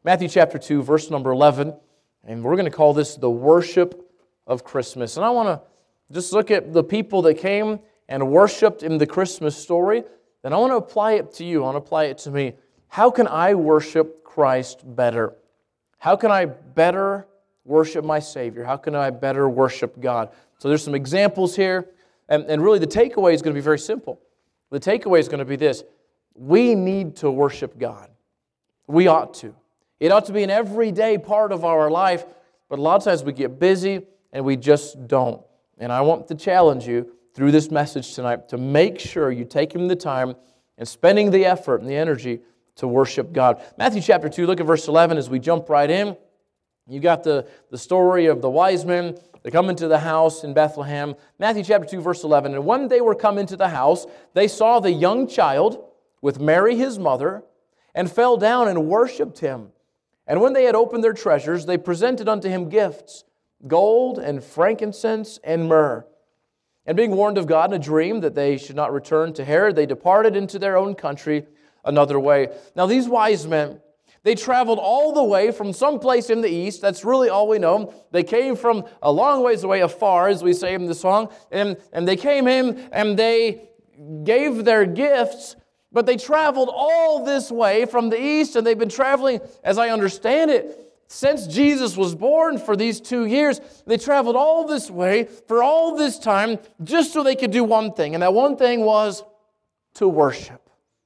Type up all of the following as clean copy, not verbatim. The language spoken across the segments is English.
Matthew chapter 2, verse number 11. And we're going to call this the worship of Christmas. And I want to just look at the people that came and worshiped in the Christmas story. Then I want to apply it to you. I want to apply it to me. How can I worship Christ better? How can I better worship my Savior? How can I better worship God? So there's some examples here. And really the takeaway is going to be very simple. The takeaway is going to be this. We need to worship God. We ought to. It ought to be an everyday part of our life, but a lot of times we get busy and we just don't. And I want to challenge you through this message tonight to make sure you take the time and spending the effort and the energy to worship God. Matthew chapter 2, look at verse 11 as we jump right in. You got the story of the wise men. They come into the house in Bethlehem. Matthew chapter 2, verse 11. And when they were come into the house, they saw the young child with Mary his mother, and fell down and worshipped him. And when they had opened their treasures, they presented unto him gifts, gold and frankincense and myrrh. And being warned of God in a dream that they should not return to Herod, they departed into their own country another way. Now these wise men, they traveled all the way from some place in the east. That's really all we know. They came from a long ways away, afar, as we say in the song. And they came in and they gave their gifts. But they traveled all this way from the east, and they've been traveling, as I understand it, since Jesus was born for these 2 years. They traveled all this way for all this time just so they could do one thing, and that one thing was to worship.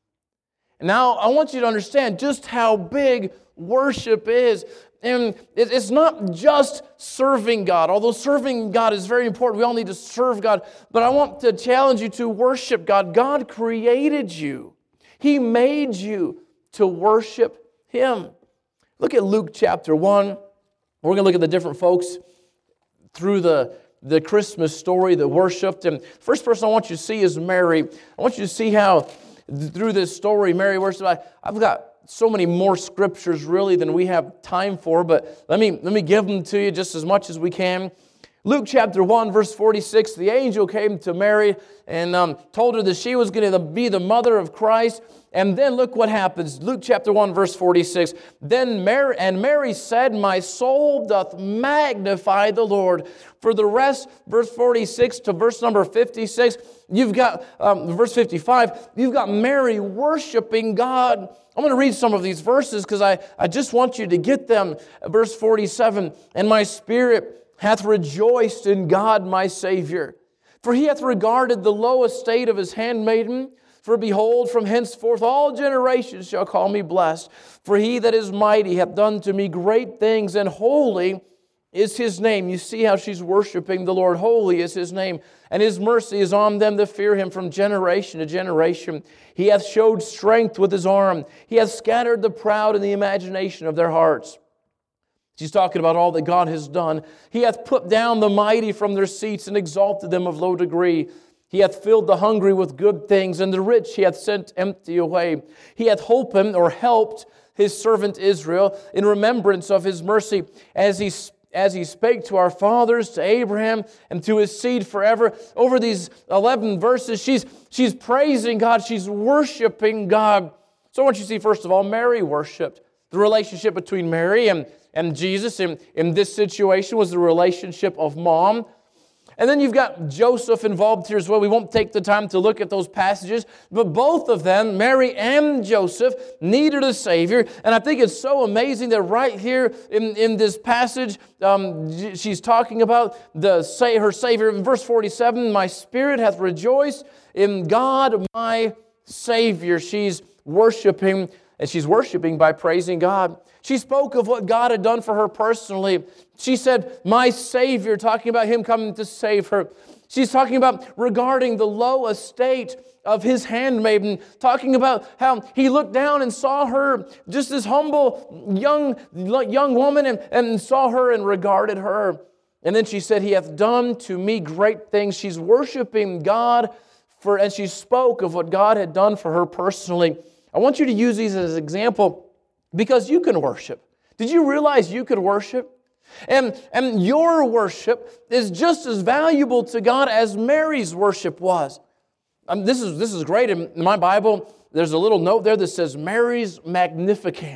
And now I want you to understand just how big worship is. And it's not just serving God, although serving God is very important. We all need to serve God. But I want to challenge you to worship God. God created you. He made you to worship Him. Look at Luke chapter 1. We're going to look at the different folks through the Christmas story that worshiped. And the first person I want you to see is Mary. I want you to see how through this story Mary worshiped. I've got so many more scriptures really than we have time for, but let me give them to you just as much as we can. Luke chapter 1, verse 46, the angel came to Mary and told her that she was going to be the mother of Christ. And then look what happens. Luke chapter 1, verse 46. Then Mary said, my soul doth magnify the Lord. For the rest, verse 46 to verse number 56, you've got, verse 55, you've got Mary worshiping God. I'm going to read some of these verses because I just want you to get them. Verse 47, and my spirit hath rejoiced in God my Savior. For He hath regarded the low estate of His handmaiden. For behold, from henceforth all generations shall call me blessed. For He that is mighty hath done to me great things, and holy is His name. You see how she's worshiping the Lord. Holy is His name. And His mercy is on them that fear Him from generation to generation. He hath showed strength with His arm. He hath scattered the proud in the imagination of their hearts. She's talking about all that God has done. He hath put down the mighty from their seats and exalted them of low degree. He hath filled the hungry with good things, and the rich He hath sent empty away. He hath holpen or helped His servant Israel in remembrance of His mercy, as He spake to our fathers, to Abraham, and to His seed forever. Over these 11 verses, she's praising God. She's worshiping God. So I want you to see, first of all, Mary worshiped. The relationship between Mary and Jesus in this situation was the relationship of mom. And then you've got Joseph involved here as well. We won't take the time to look at those passages, but both of them, Mary and Joseph, needed a Savior. And I think it's so amazing that right here in this passage, she's talking about her Savior. In verse 47, my spirit hath rejoiced in God my Savior. She's worshiping, and she's worshiping by praising God. She spoke of what God had done for her personally. She said, my Savior, talking about Him coming to save her. She's talking about regarding the low estate of His handmaiden, talking about how He looked down and saw her, just this humble young woman, and saw her and regarded her. And then she said, He hath done to me great things. She's worshiping God, and she spoke of what God had done for her personally. I want you to use these as an example because you can worship. Did you realize you could worship? And your worship is just as valuable to God as Mary's worship was. This is great. In my Bible, there's a little note there that says Mary's Magnificat.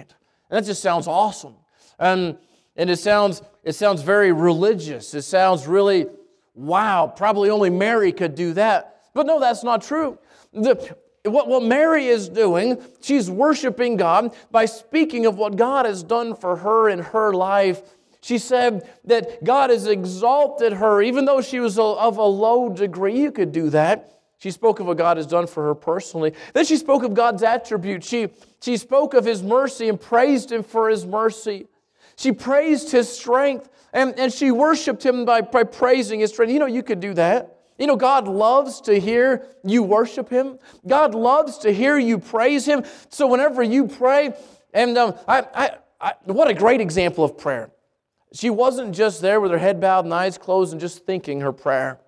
And that just sounds awesome. And it sounds very religious. It sounds really, wow, probably only Mary could do that. But no, that's not true. What Mary is doing, she's worshiping God by speaking of what God has done for her in her life. She said that God has exalted her, even though she was of a low degree. You could do that. She spoke of what God has done for her personally. Then she spoke of God's attributes. She spoke of His mercy and praised Him for His mercy. She praised His strength, and she worshiped Him by praising His strength. You know, you could do that. You know, God loves to hear you worship Him. God loves to hear you praise Him. So whenever you pray, and what a great example of prayer. She wasn't just there with her head bowed and eyes closed and just thinking her prayer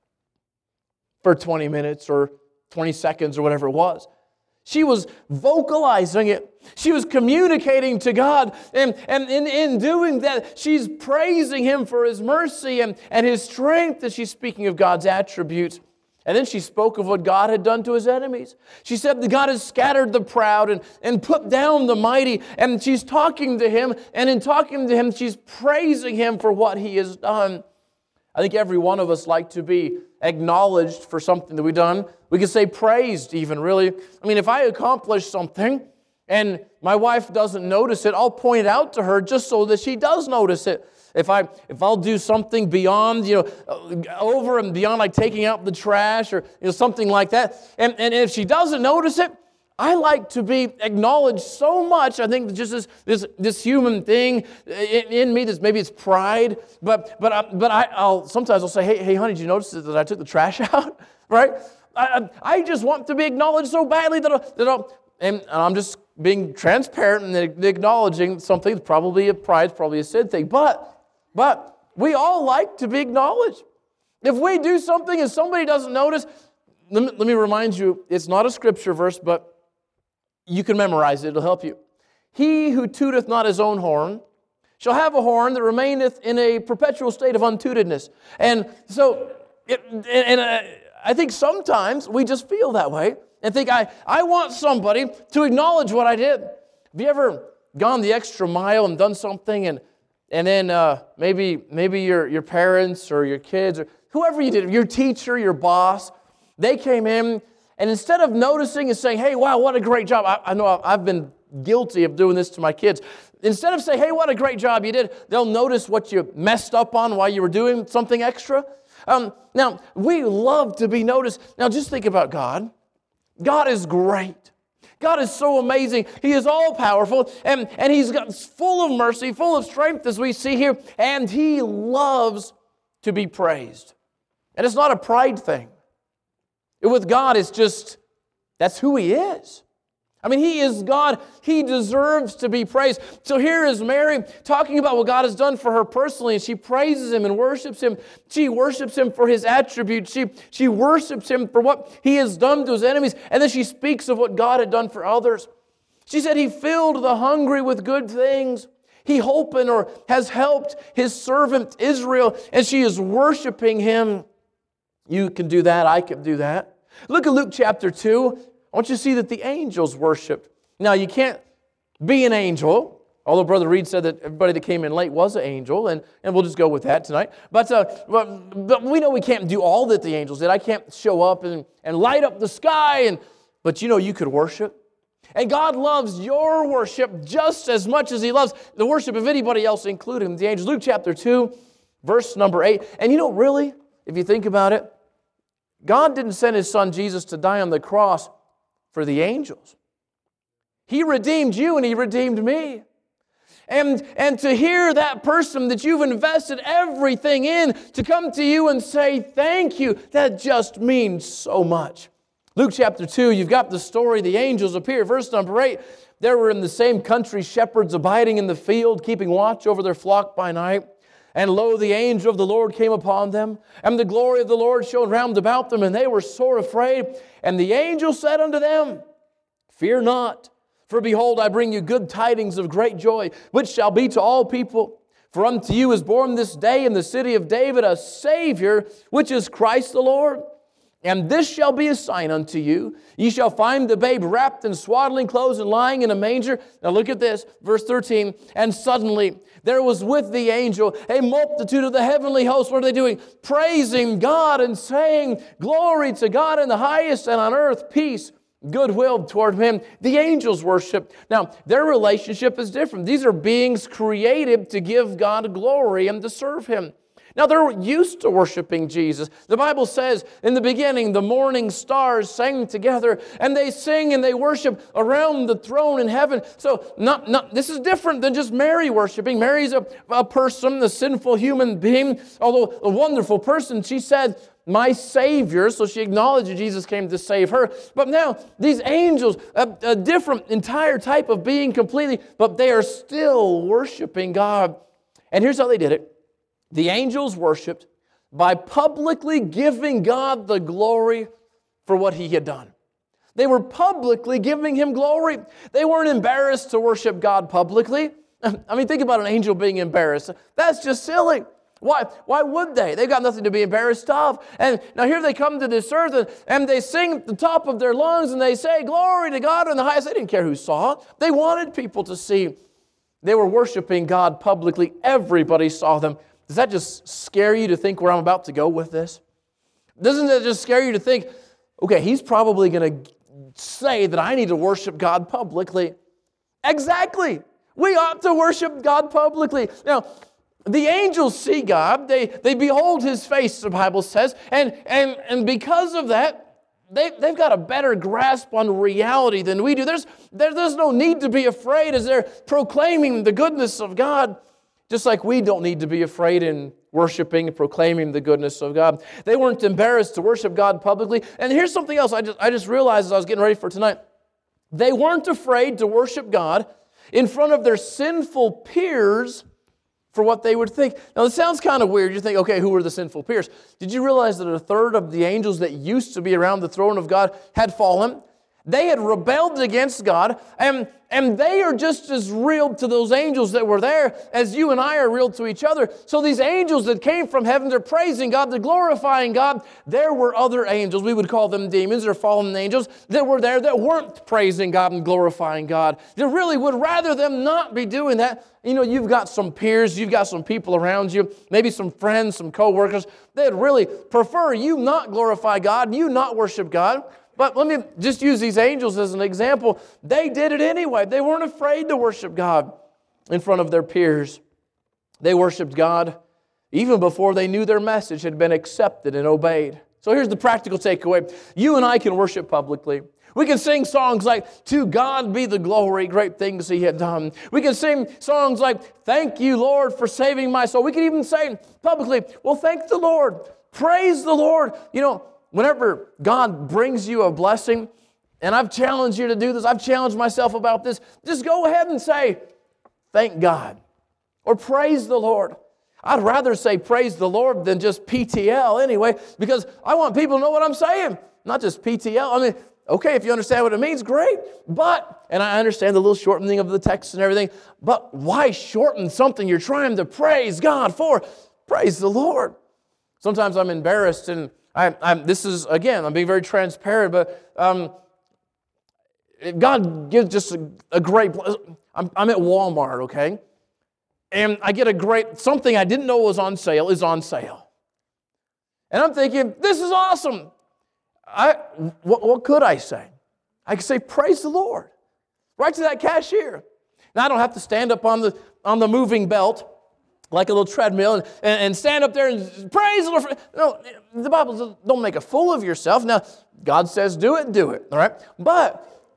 for 20 minutes or 20 seconds or whatever it was. She was vocalizing it. She was communicating to God. And in doing that, she's praising Him for His mercy and His strength as she's speaking of God's attributes. And then she spoke of what God had done to His enemies. She said that God has scattered the proud and put down the mighty. And she's talking to Him. And in talking to Him, she's praising Him for what He has done. I think every one of us like to be acknowledged for something that we've done. We could say praised even, really. I mean, if I accomplish something and my wife doesn't notice it, I'll point it out to her just so that she does notice it. If I'll do something beyond, over and beyond, like taking out the trash or something like that, and if she doesn't notice it, I like to be acknowledged so much. I think just this human thing in me, maybe it's pride, but I'll sometimes say, hey honey, did you notice that I took the trash out? Right? I just want to be acknowledged so badly that I'm just being transparent and acknowledging something. Probably a pride, probably a sin thing, but we all like to be acknowledged. If we do something and somebody doesn't notice, let me remind you, it's not a scripture verse, but you can memorize it. It'll help you. He who tooteth not his own horn shall have a horn that remaineth in a perpetual state of untutedness. And so, I think sometimes we just feel that way and think, I want somebody to acknowledge what I did. Have you ever gone the extra mile and done something and then maybe your parents or your kids or whoever you did, your teacher, your boss, they came in, and instead of noticing and saying, hey, wow, what a great job. I know I've been guilty of doing this to my kids. Instead of saying, hey, what a great job you did, they'll notice what you messed up on while you were doing something extra. Now, we love to be noticed. Now, just think about God. God is great. God is so amazing. He is all-powerful, and He's full of mercy, full of strength, as we see here, and He loves to be praised. And it's not a pride thing. With God, it's just, that's who He is. I mean, He is God. He deserves to be praised. So here is Mary talking about what God has done for her personally, and she praises Him and worships Him. She worships Him for His attributes. She worships Him for what He has done to His enemies, and then she speaks of what God had done for others. She said, He filled the hungry with good things. He has helped His servant Israel, and she is worshiping Him. You can do that. I can do that. Look at Luke chapter 2. I want you to see that the angels worshiped. Now, you can't be an angel, although Brother Reed said that everybody that came in late was an angel, and we'll just go with that tonight. But we know we can't do all that the angels did. I can't show up and light up the sky, but you could worship. And God loves your worship just as much as He loves the worship of anybody else, including the angels. Luke chapter 2, verse number 8. And really, if you think about it, God didn't send His Son Jesus to die on the cross for the angels. He redeemed you and He redeemed me. And to hear that person that you've invested everything in to come to you and say thank you, that just means so much. Luke chapter 2, you've got the story, the angels appear. Verse number 8, there were in the same country shepherds abiding in the field, keeping watch over their flock by night. And lo, the angel of the Lord came upon them, and the glory of the Lord shone round about them, and they were sore afraid. And the angel said unto them, Fear not, for behold, I bring you good tidings of great joy, which shall be to all people. For unto you is born this day in the city of David a Savior, which is Christ the Lord. And this shall be a sign unto you. Ye shall find the babe wrapped in swaddling clothes and lying in a manger. Now look at this, verse 13. And suddenly there was with the angel a multitude of the heavenly hosts. What are they doing? Praising God and saying, Glory to God in the highest, and on earth peace, goodwill toward Him. The angels worship. Now, their relationship is different. These are beings created to give God glory and to serve Him. Now, they're used to worshiping Jesus. The Bible says, in the beginning, the morning stars sang together, and they sing and they worship around the throne in heaven. So, this is different than just Mary worshiping. Mary's a person, a sinful human being, although a wonderful person. She said, my Savior, so she acknowledged that Jesus came to save her. But now, these angels, a different, entire type of being completely, but they are still worshiping God. And here's how they did it. The angels worshiped by publicly giving God the glory for what He had done. They were publicly giving Him glory. They weren't embarrassed to worship God publicly. I mean, think about an angel being embarrassed. That's just silly. Why would they? They've got nothing to be embarrassed of. And now here they come to this earth and they sing at the top of their lungs and they say, Glory to God in the highest. They didn't care who saw it. They wanted people to see. They were worshiping God publicly. Everybody saw them. Does that just scare you to think where I'm about to go with this? Doesn't that just scare you to think, okay, he's probably going to say that I need to worship God publicly? Exactly. We ought to worship God publicly. Now, the angels see God. They behold His face, the Bible says. And because of that, they've got a better grasp on reality than we do. There's no need to be afraid as they're proclaiming the goodness of God. Just like we don't need to be afraid in worshiping and proclaiming the goodness of God. They weren't embarrassed to worship God publicly. And here's something else I just realized as I was getting ready for tonight. They weren't afraid to worship God in front of their sinful peers for what they would think. Now, this sounds kind of weird. You think, okay, who were the sinful peers? Did you realize that a third of the angels that used to be around the throne of God had fallen? They had rebelled against God, and they are just as real to those angels that were there as you and I are real to each other. So these angels that came from heaven, they're praising God, they're glorifying God. There were other angels, we would call them demons or fallen angels, that were there that weren't praising God and glorifying God. They really would rather them not be doing that. You know, you've got some peers, you've got some people around you, maybe some friends, some co-workers, they'd really prefer you not glorify God, you not worship God. But let me just use these angels as an example. They did it anyway. They weren't afraid to worship God in front of their peers. They worshiped God even before they knew their message had been accepted and obeyed. So here's the practical takeaway. You and I can worship publicly. We can sing songs like, To God be the glory, great things He had done. We can sing songs like, Thank you, Lord, for saving my soul. We can even say publicly, well, thank the Lord. Praise the Lord. You know, whenever God brings you a blessing, and I've challenged you to do this, I've challenged myself about this, just go ahead and say, thank God, or praise the Lord. I'd rather say praise the Lord than just PTL anyway, because I want people to know what I'm saying, not just PTL. I mean, okay, if you understand what it means, great, but, and I understand the little shortening of the text and everything, but why shorten something you're trying to praise God for? Praise the Lord. Sometimes I'm embarrassed and this is, again, I'm being very transparent, but God gives just a great, I'm at Walmart, okay? And I get a great, something I didn't know was on sale is on sale. And I'm thinking, this is awesome. What could I say? I could say, praise the Lord. Right to that cashier. Now, I don't have to stand up on the moving belt like a little treadmill, and stand up there and praise the Lord. No, the Bible says, don't make a fool of yourself. Now, God says, do it, all right? But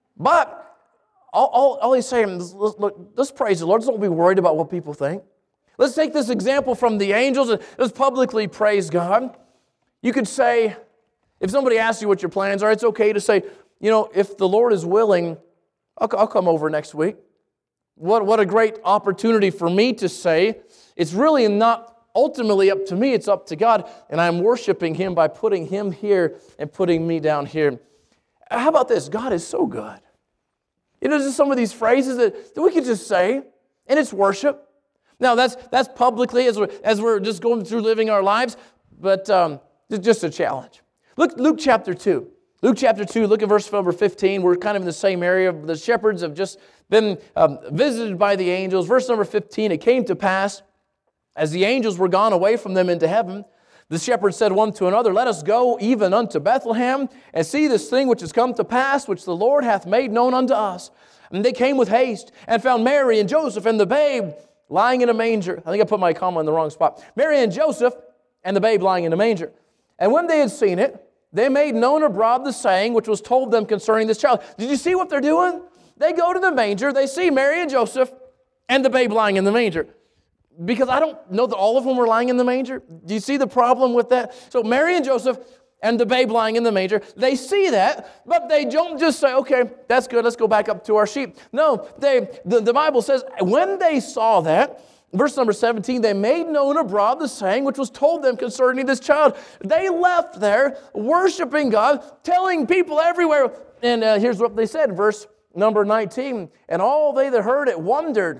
all He's saying is, look, let's praise the Lord. Let's don't be worried about what people think. Let's take this example from the angels and let's publicly praise God. You could say, if somebody asks you what your plans are, it's okay to say, you know, if the Lord is willing, I'll come over next week. What a great opportunity for me to say, it's really not ultimately up to me, it's up to God, and I'm worshiping Him by putting Him here and putting me down here. How about this? God is so good. You know, there's some of these phrases that we could just say, and it's worship. Now, that's publicly as we're just going through living our lives, but it's just a challenge. Look, Luke chapter 2. Luke chapter 2, look at verse number 15. We're kind of in the same area. The shepherds have just been visited by the angels. Verse number 15, it came to pass, as the angels were gone away from them into heaven, the shepherds said one to another, Let us go even unto Bethlehem, and see this thing which is come to pass, which the Lord hath made known unto us. And they came with haste, and found Mary and Joseph and the babe lying in a manger. I think I put my comma in the wrong spot. Mary and Joseph and the babe lying in a manger. And when they had seen it, they made known abroad the saying which was told them concerning this child. Did you see what they're doing? They go to the manger, they see Mary and Joseph and the babe lying in the manger. Because I don't know that all of them were lying in the manger. Do you see the problem with that? So Mary and Joseph and the babe lying in the manger, they see that, but they don't just say, okay, that's good, let's go back up to our sheep. No, the Bible says, when they saw that, verse number 17, they made known abroad the saying which was told them concerning this child. They left there worshiping God, telling people everywhere. And here's what they said, verse number 19. And all they that heard it wondered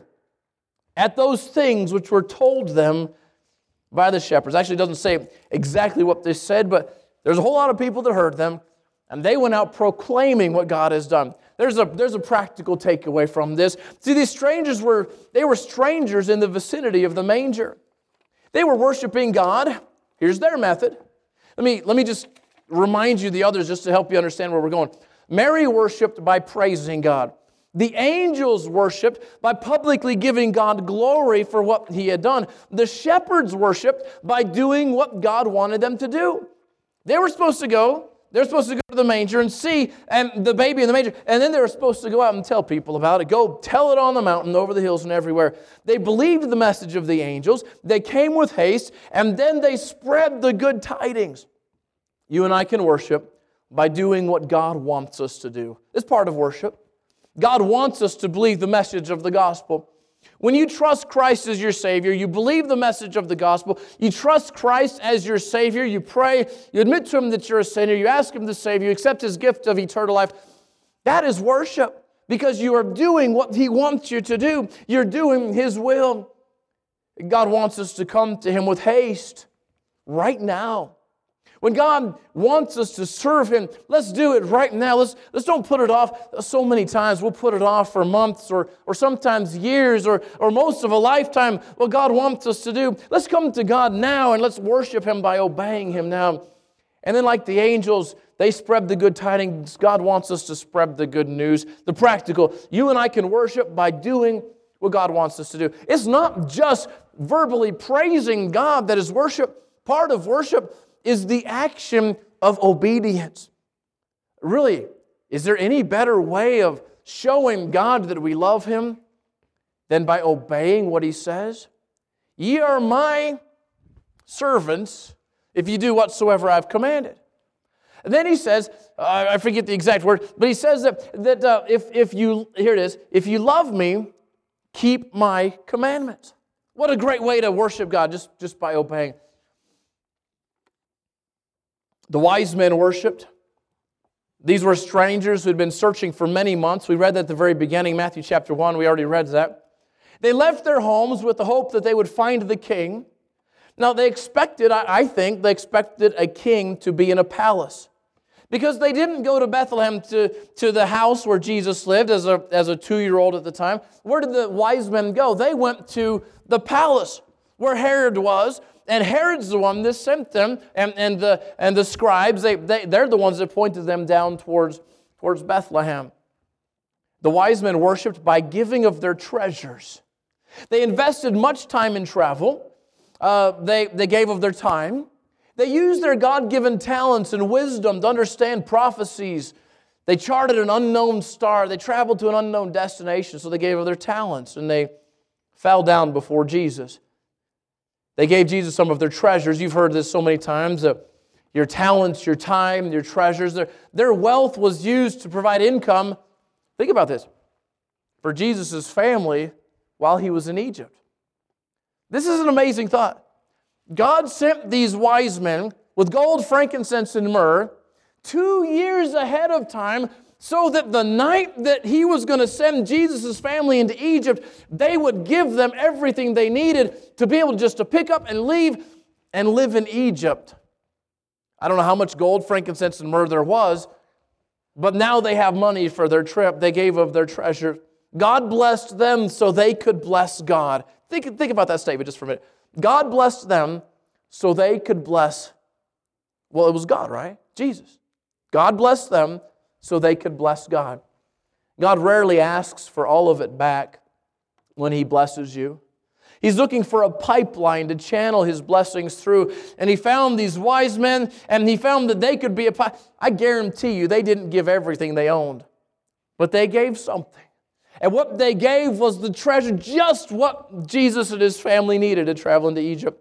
at those things which were told them by the shepherds. Actually, it doesn't say exactly what they said, but there's a whole lot of people that heard them, and they went out proclaiming what God has done. There's a practical takeaway from this. See, these strangers were strangers in the vicinity of the manger. They were worshiping God. Here's their method. Let me just remind you the others just to help you understand where we're going. Mary worshiped by praising God. The angels worshiped by publicly giving God glory for what He had done. The shepherds worshiped by doing what God wanted them to do. They were supposed to go. They're supposed to go to the manger and see and the baby in the manger. And then they were supposed to go out and tell people about it. Go tell it on the mountain, over the hills, and everywhere. They believed the message of the angels. They came with haste. And then they spread the good tidings. You and I can worship by doing what God wants us to do. It's part of worship. God wants us to believe the message of the gospel. When you trust Christ as your Savior, you believe the message of the gospel, you trust Christ as your Savior, you pray, you admit to Him that you're a sinner, you ask Him to save you, accept His gift of eternal life. That is worship because you are doing what He wants you to do. You're doing His will. God wants us to come to Him with haste right now. When God wants us to serve Him, let's do it right now. Let's don't put it off. So many times we'll put it off for months or sometimes years or most of a lifetime. What God wants us to do, let's come to God now and let's worship Him by obeying Him now. And then like the angels, they spread the good tidings. God wants us to spread the good news, the practical. You and I can worship by doing what God wants us to do. It's not just verbally praising God that is worship. Part of worship is the action of obedience. Really, is there any better way of showing God that we love Him than by obeying what He says? Ye are my servants if you do whatsoever I've commanded. And then He says, I forget the exact word, but He says that if you, here it is, if you love me, keep my commandments. What a great way to worship God, just by obeying. The wise men worshipped. These were strangers who had been searching for many months. We read that at the very beginning, Matthew chapter 1. We already read that. They left their homes with the hope that they would find the king. Now, they expected, I think, they expected a king to be in a palace. Because they didn't go to Bethlehem to the house where Jesus lived as a 2-year-old at the time. Where did the wise men go? They went to the palace where Herod was. And Herod's the one that sent them, and the scribes, they're the ones that pointed them down towards Bethlehem. The wise men worshipped by giving of their treasures. They invested much time in travel. They gave of their time. They used their God-given talents and wisdom to understand prophecies. They charted an unknown star. They traveled to an unknown destination, so they gave of their talents, and they fell down before Jesus. They gave Jesus some of their treasures. You've heard this so many times. Your talents, your time, your treasures. Their wealth was used to provide income. Think about this. For Jesus' family while He was in Egypt. This is an amazing thought. God sent these wise men with gold, frankincense, and myrrh 2 years ahead of time so that the night that He was going to send Jesus' family into Egypt, they would give them everything they needed to be able just to pick up and leave and live in Egypt. I don't know how much gold, frankincense, and myrrh there was, but now they have money for their trip. They gave of their treasure. God blessed them so they could bless God. Think about that statement just for a minute. God blessed them so they could bless, well, it was God, right? Jesus. God blessed them so they could bless God. God rarely asks for all of it back when He blesses you. He's looking for a pipeline to channel His blessings through. And He found these wise men, and He found that they could be I guarantee you, they didn't give everything they owned, but they gave something. And what they gave was the treasure, just what Jesus and His family needed to travel into Egypt.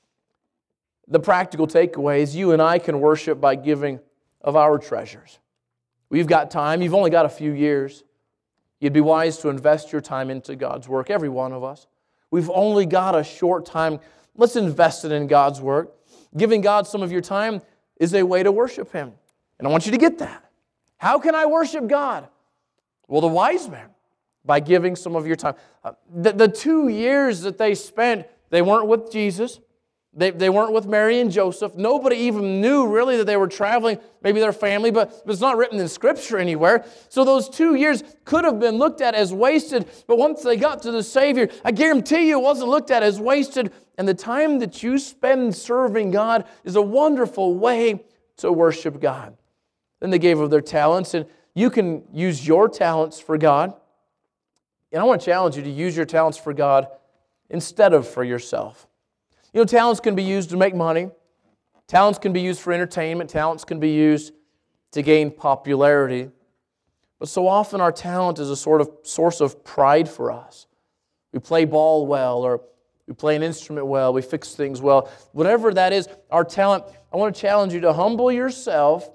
The practical takeaway is you and I can worship by giving of our treasures. We've got time. You've only got a few years. You'd be wise to invest your time into God's work, every one of us. We've only got a short time. Let's invest it in God's work. Giving God some of your time is a way to worship Him. And I want you to get that. How can I worship God? Well, the wise man, by giving some of your time. The 2 years that they spent, they weren't with Jesus. They weren't with Mary and Joseph. Nobody even knew really that they were traveling, maybe their family, but it's not written in Scripture anywhere. So those 2 years could have been looked at as wasted, but once they got to the Savior, I guarantee you it wasn't looked at as wasted. And the time that you spend serving God is a wonderful way to worship God. Then they gave of their talents, and you can use your talents for God. And I want to challenge you to use your talents for God instead of for yourself. You know, talents can be used to make money. Talents can be used for entertainment. Talents can be used to gain popularity. But so often our talent is a sort of source of pride for us. We play ball well, or we play an instrument well, we fix things well. Whatever that is, our talent, I want to challenge you to humble yourself.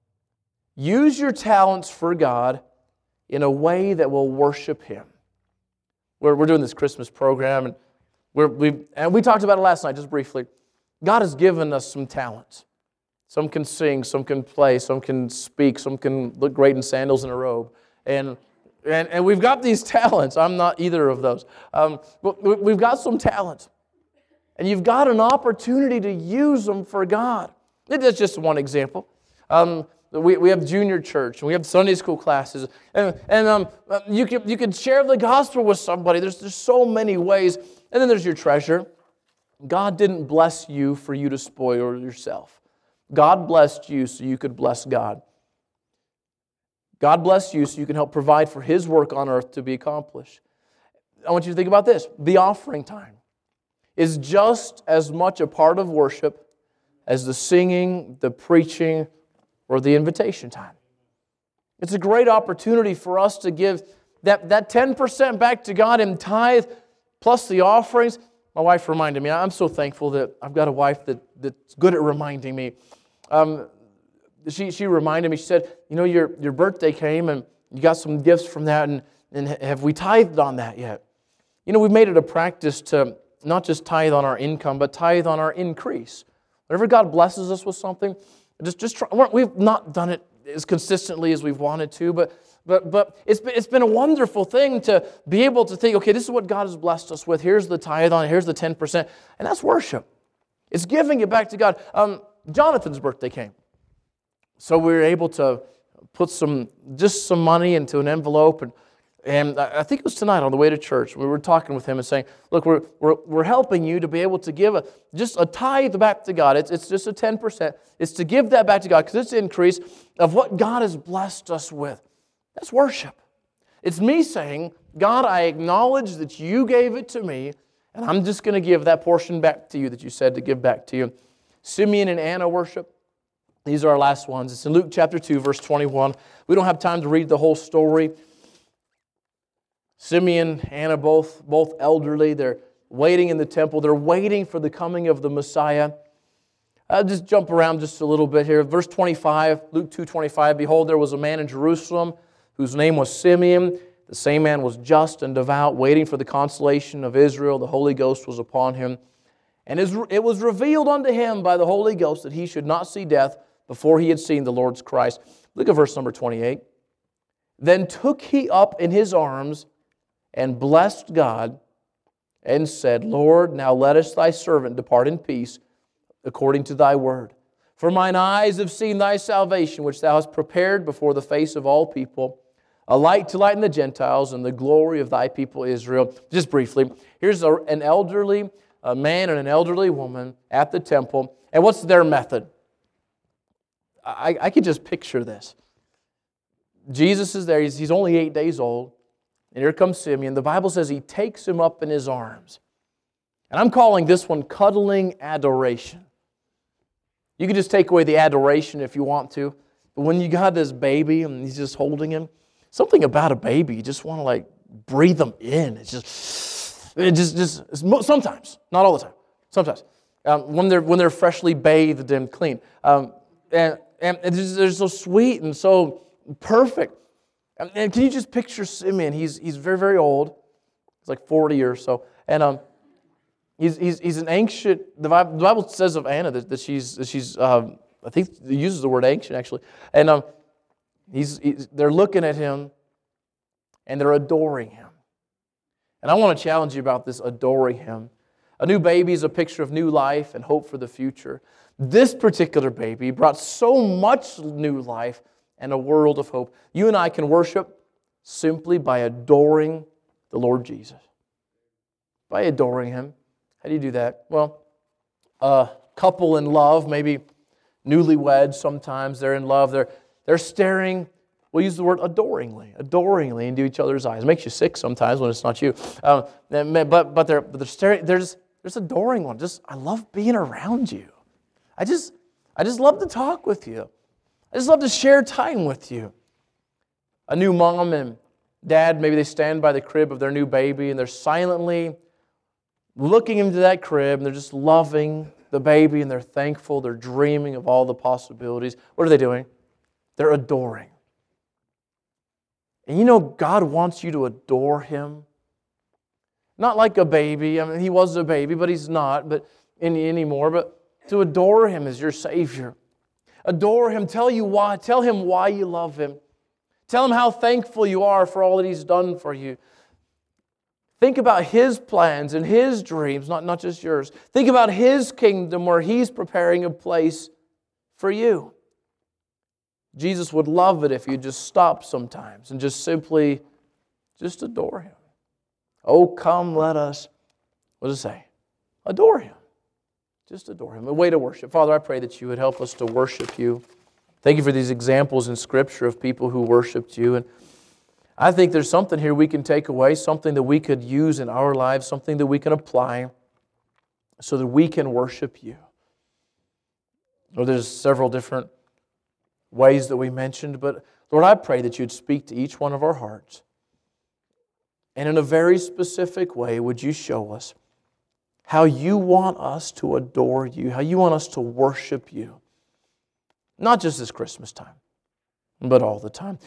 Use your talents for God in a way that will worship Him. We're doing this Christmas program, and we talked about it last night, just briefly. God has given us some talents. Some can sing, some can play, some can speak, some can look great in sandals and a robe. And we've got these talents. I'm not either of those. But we've got some talents. And you've got an opportunity to use them for God. That's just one example. We have junior church, and we have Sunday school classes, and you can share the gospel with somebody. There's so many ways. And then there's your treasure. God didn't bless you for you to spoil yourself. God blessed you so you could bless God. God blessed you so you can help provide for His work on earth to be accomplished. I want you to think about this. The offering time is just as much a part of worship as the singing, the preaching, or the invitation time. It's a great opportunity for us to give that 10% back to God in tithe, plus the offerings. My wife reminded me, I'm so thankful that I've got a wife that's good at reminding me. She reminded me, she said, you know, your birthday came and you got some gifts from that, and have we tithed on that yet? You know, we've made it a practice to not just tithe on our income, but tithe on our increase. Whenever God blesses us with something, just try. We've not done it as consistently as we've wanted to, but it's been a wonderful thing to be able to think, okay, this is what God has blessed us with. Here's the tithe on it. Here's the 10%. And that's worship. It's giving it back to God. Jonathan's birthday came. So we were able to put some money into an envelope, and I think it was tonight on the way to church. We were talking with him and saying, look, we're helping you to be able to give just a tithe back to God. It's just a 10%. It's to give that back to God because it's an increase of what God has blessed us with. That's worship. It's me saying, God, I acknowledge that you gave it to me, and I'm just going to give that portion back to you that you said to give back to you. Simeon and Anna worship. These are our last ones. It's in Luke chapter 2, verse 21. We don't have time to read the whole story. Simeon, Anna, both elderly. They're waiting in the temple. They're waiting for the coming of the Messiah. I'll just jump around just a little bit here. Verse 25, Luke 2:25. Behold, there was a man in Jerusalem whose name was Simeon. The same man was just and devout, waiting for the consolation of Israel. The Holy Ghost was upon him. And it was revealed unto him by the Holy Ghost that he should not see death before he had seen the Lord's Christ. Look at verse number 28. Then took he up in his arms and blessed God and said, Lord, now lettest thy servant depart in peace according to thy word. For mine eyes have seen thy salvation, which thou hast prepared before the face of all people, a light to lighten the Gentiles and the glory of thy people Israel. Just briefly, here's an elderly man and an elderly woman at the temple. And what's their method? I could just picture this. Jesus is there. He's only 8 days old. And here comes Simeon. The Bible says he takes him up in his arms. And I'm calling this one cuddling adoration. You can just take away the adoration if you want to. But when you got this baby and he's just holding him, something about a baby, you just want to like breathe them in. It's sometimes, not all the time, sometimes. When they're freshly bathed and clean. And they're so sweet and so perfect. And can you just picture Simeon? He's very, very old. He's like 40 or so. And he's an ancient. The Bible says of Anna that she's I think it uses the word ancient actually. And they're looking at him and they're adoring him. And I want to challenge you about this adoring him. A new baby is a picture of new life and hope for the future. This particular baby brought so much new life and a world of hope. You and I can worship simply by adoring the Lord Jesus. By adoring Him. How do you do that? Well, a couple in love, maybe newlyweds sometimes, they're in love. They're staring, we'll use the word adoringly into each other's eyes. It makes you sick sometimes when it's not you. But they're staring, there's adoring one. I love being around you. I just love to talk with you. I just love to share time with you. A new mom and dad, maybe they stand by the crib of their new baby and they're silently looking into that crib and they're just loving the baby and they're thankful, they're dreaming of all the possibilities. What are they doing? They're adoring. And you know God wants you to adore Him. Not like a baby. I mean, He was a baby, but He's not anymore. But to adore Him as your Savior. Adore Him. Tell Him why you love Him. Tell Him how thankful you are for all that He's done for you. Think about His plans and His dreams, not just yours. Think about His kingdom where He's preparing a place for you. Jesus would love it if you just stopped sometimes and just simply adore Him. Oh, come, let us, what does it say? Adore Him. Just adore Him. A way to worship. Father, I pray that You would help us to worship You. Thank You for these examples in Scripture of people who worshiped You. And I think there's something here we can take away, something that we could use in our lives, something that we can apply so that we can worship You. Well, there's several different ways that we mentioned, but Lord, I pray that You'd speak to each one of our hearts. And in a very specific way, would You show us how You want us to adore You, how You want us to worship You. Not just this Christmas time, but all the time.